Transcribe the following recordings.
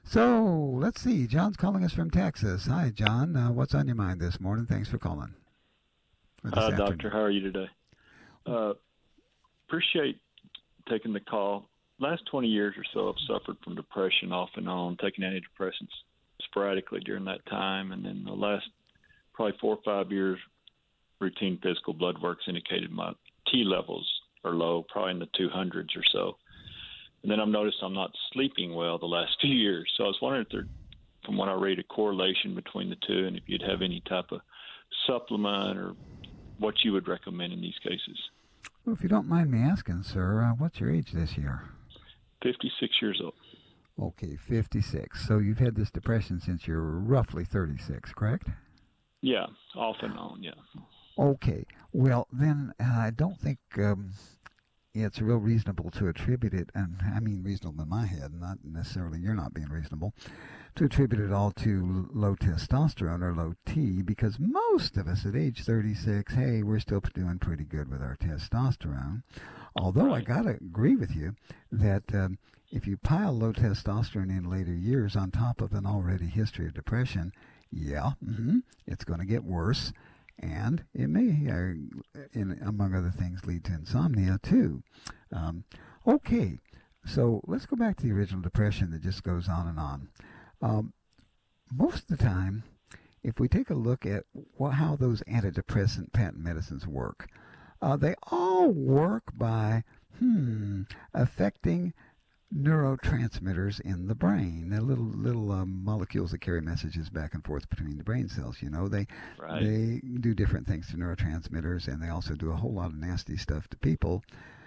So let's see. John's calling us from Texas. Hi, John. What's on your mind this morning? Thanks for calling. Or this Doctor, afternoon. how are you today? Uh, Appreciate taking the call. Last 20 years or so, I've suffered from depression off and on, taking antidepressants sporadically during that time. And then the last probably 4 or 5 years, routine physical blood works indicated my T levels are low, probably in the 200s or so. And then I've noticed I'm not sleeping well the last few years. So I was wondering if there, from what I read, a correlation between the two, and if you'd have any type of supplement or what you would recommend in these cases. Well, if you don't mind me asking, sir, what's your age this year? 56 years old. Okay, 56. So you've had this depression since you're roughly 36, correct? Yeah, off and on, yeah. Okay. Well, then I don't think it's real reasonable to attribute it, and I mean reasonable in my head, not necessarily you're not being reasonable, to attribute it all to low testosterone or low T, because most of us at age 36, hey, we're still doing pretty good with our testosterone. Although I Right. got to agree with you that if you pile low testosterone in later years on top of an already history of depression, yeah, it's going to get worse. And it may, among other things, lead to insomnia too. Um, okay, so let's go back to the original depression that just goes on and on. Um, Most of the time, if we take a look at how those antidepressant patent medicines work, they all work by affecting neurotransmitters in the brain. They're little molecules that carry messages back and forth between the brain cells. You know, Right. they do different things to neurotransmitters, and they also do a whole lot of nasty stuff to people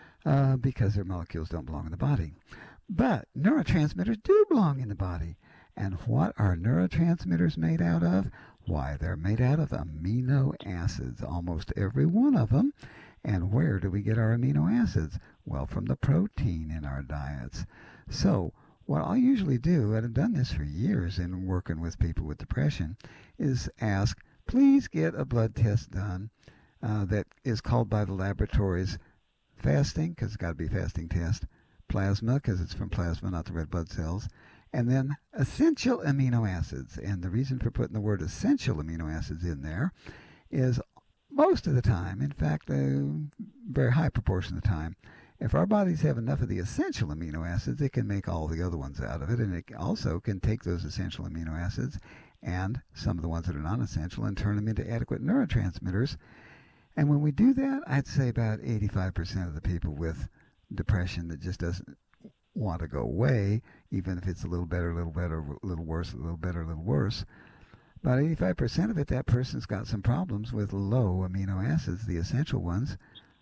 because their molecules don't belong in the body. But neurotransmitters do belong in the body. And what are neurotransmitters made out of? Why, they're made out of amino acids, almost every one of them. And where do we get our amino acids? Well, from the protein in our diets. So, what I'll usually do, and I've done this for years in working with people with depression, is ask, please get a blood test done that is called by the laboratories fasting, because it's got to be a fasting test, plasma, because it's from plasma, not the red blood cells, and then essential amino acids. And the reason for putting the word essential amino acids in there is most of the time, in fact, a very high proportion of the time, if our bodies have enough of the essential amino acids, it can make all the other ones out of it, and it also can take those essential amino acids and some of the ones that are non-essential and turn them into adequate neurotransmitters. And when we do that, I'd say about 85% of the people with depression that just doesn't want to go away, even if it's a little better, a little worse, a little better, a little worse. About 85% of it, that person's got some problems with low amino acids, the essential ones,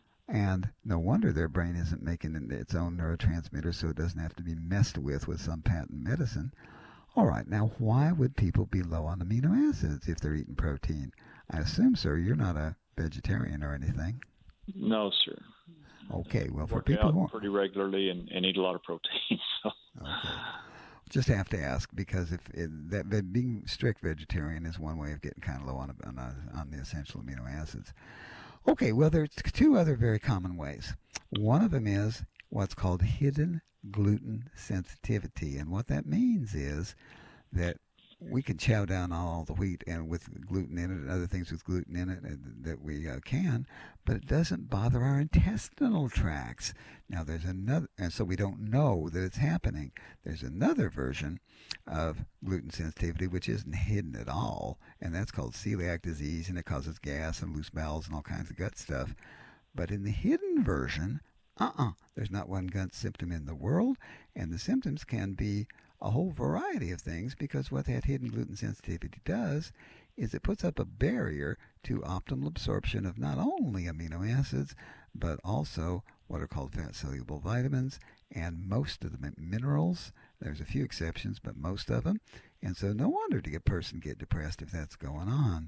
and no wonder their brain isn't making its own neurotransmitters, so it doesn't have to be messed with some patent medicine. All right, now why would people be low on amino acids if they're eating protein? I assume, sir, you're not a vegetarian or anything. No, sir. Okay, well, for Work people out who pretty regularly and eat a lot of protein. So, okay, just have to ask because if that being strict vegetarian is one way of getting kind of low on the essential amino acids. Okay, well, there's two other very common ways. One of them is what's called hidden gluten sensitivity, and what that means is that we can chow down all the wheat and with gluten in it and other things with gluten in it that we can, but it doesn't bother our intestinal tracts. Now there's another, and so we don't know that it's happening. There's another version of gluten sensitivity which isn't hidden at all, and that's called celiac disease, and it causes gas and loose bowels and all kinds of gut stuff. But in the hidden version, there's not one gut symptom in the world, and the symptoms can be a whole variety of things because what that hidden gluten sensitivity does is it puts up a barrier to optimal absorption of not only amino acids but also what are called fat soluble vitamins and most of the minerals. There's a few exceptions, but most of them. And so no wonder a person get depressed if that's going on.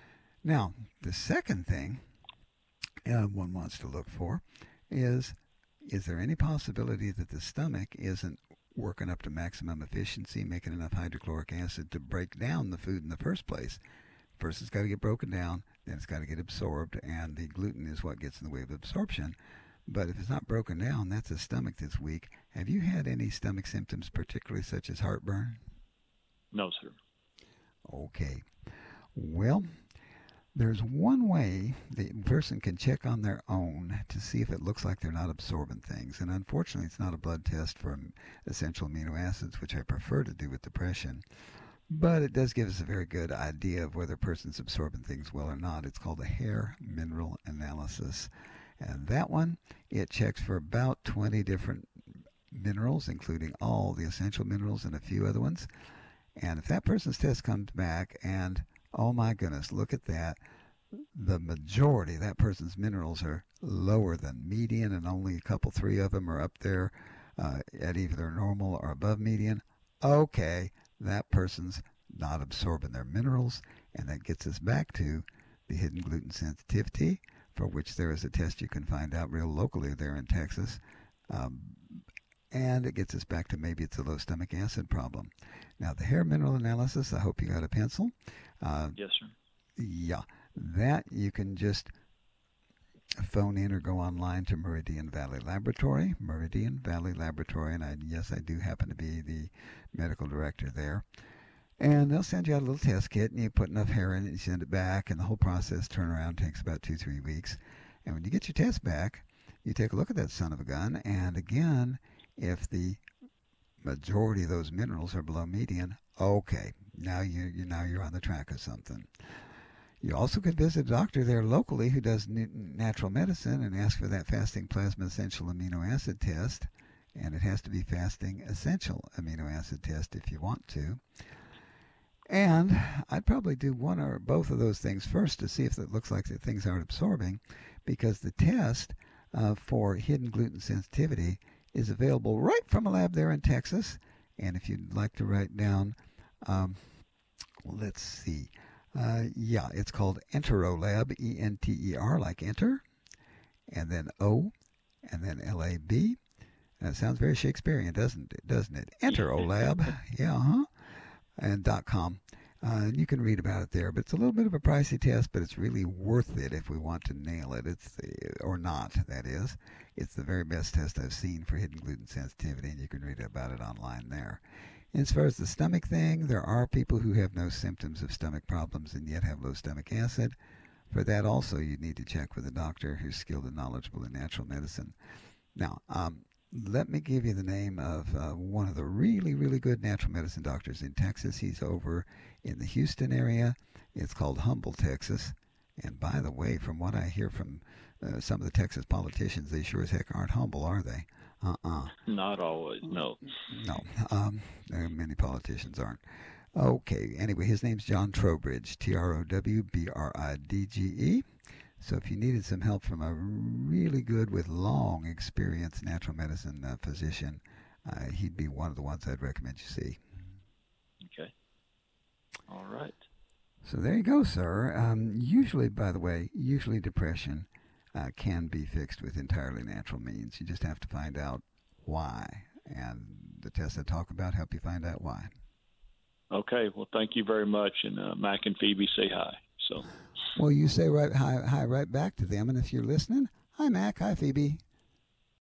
Now, the second thing one wants to look for is there any possibility that the stomach isn't working up to maximum efficiency, making enough hydrochloric acid to break down the food in the first place? First, it's got to get broken down, then it's got to get absorbed, and the gluten is what gets in the way of absorption. But if it's not broken down, that's a stomach that's weak. Have you had any stomach symptoms, particularly such as heartburn? No, sir. Okay. Well, there's one way the person can check on their own to see if it looks like they're not absorbing things. And unfortunately, it's not a blood test for essential amino acids, which I prefer to do with depression. But it does give us a very good idea of whether a person's absorbing things well or not. It's called a hair mineral analysis. And that one, it checks for about 20 different minerals, including all the essential minerals and a few other ones. And if that person's test comes back and, oh my goodness, look at that, the majority of that person's minerals are lower than median and only a couple, three of them are up there at either normal or above median, okay, that person's not absorbing their minerals. And that gets us back to the hidden gluten sensitivity, for which there is a test you can find out real locally there in Texas. And it gets us back to maybe it's a low stomach acid problem. Now, the hair mineral analysis, I hope you got a pencil. Yes, sir. Yeah, that you can just phone in or go online to Meridian Valley Laboratory, and yes, I do happen to be the medical director there. And they'll send you out a little test kit, and you put enough hair in it, and you send it back, and the whole process turnaround takes about 2-3 weeks. And when you get your test back, you take a look at that son of a gun, and again, if the majority of those minerals are below median, okay, now you're on the track of something. You also could visit a doctor there locally who does natural medicine and ask for that fasting plasma essential amino acid test, and it has to be fasting essential amino acid test if you want to. And I'd probably do one or both of those things first to see if it looks like that things aren't absorbing, because the test for hidden gluten sensitivity is available right from a lab there in Texas. And if you'd like to write down, let's see, it's called Enterolab, E-N-T-E-R, like enter, and then O, and then L-A-B. That sounds very Shakespearean, doesn't it? Enterolab, and .com. And you can read about it there, but it's a little bit of a pricey test, but it's really worth it if we want to nail it. Or not, that is. It's the very best test I've seen for hidden gluten sensitivity, and you can read about it online there. And as far as the stomach thing, there are people who have no symptoms of stomach problems and yet have low stomach acid. For that also, you need to check with a doctor who's skilled and knowledgeable in natural medicine. Now, let me give you the name of one of the really, really good natural medicine doctors in Texas. He's over in the Houston area. It's called Humble, Texas. And by the way, from what I hear from some of the Texas politicians, they sure as heck aren't humble, are they? Not always, no. No, many politicians aren't. Okay, anyway, his name's John Trowbridge, Trowbridge. So if you needed some help from a really good with long experience natural medicine physician, he'd be one of the ones I'd recommend you see. Okay. All right. So there you go, sir. Usually, by the way, depression can be fixed with entirely natural means. You just have to find out why. And the tests I talk about help you find out why. Okay. Well, thank you very much. And Mac and Phoebe say hi. So. Well, you say hi right back to them. And if you're listening, hi, Mac. Hi, Phoebe.